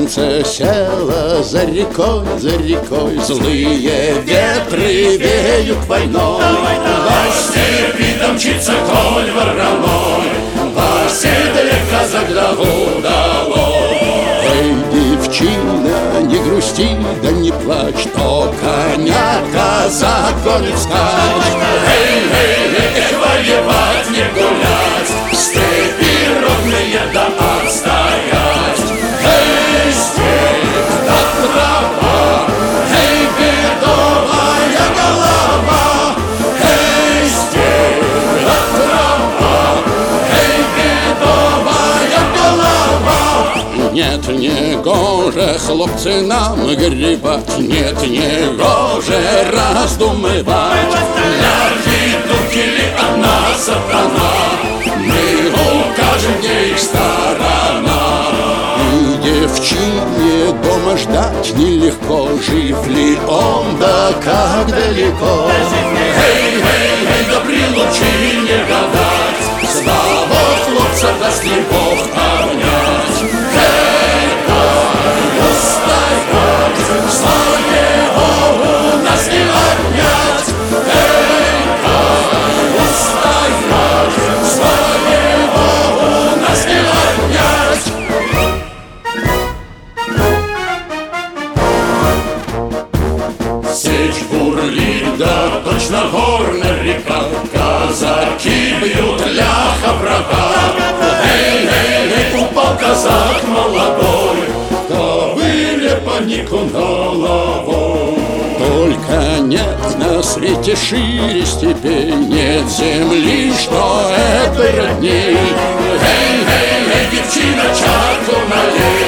солнце село за рекой, злые ветры веют войной. По степи домчится конь вороной, по седле казак главу долой. Эй, девчина, не грусти, да не плачь, то коня казак гонит скач. Эй, эй, эй, воевать не гулять, в степи ровные да отстоять. Эй, степь да трава, эй, бедовая голова. Эй, степь да трава, эй, бедовая голова. Нет, не гоже, хлопцы, нам гребать, нет, не гоже раздумывать. Ляхи, духили, она сатана, мы укажем, где их сторона. И девчине дома ждать нелегко, жив ли он, да как далеко. Эй, эй, эй, да при лучи не гадать, слава хлопца даст ли Бог обнять. Эй, дай, устоять, слава его у нас не отнять. Эй, дай, устоять, слава его у нас не отнять. Сечь бурлит, да точно горная река, казаки бьют ляха врага. Эй, эй, эй, упал казак молодой, ковыля панику головой. Только нет на свете шире степей, нет земли, что это родней. Эй, эй, эй, девчина, чарку налей.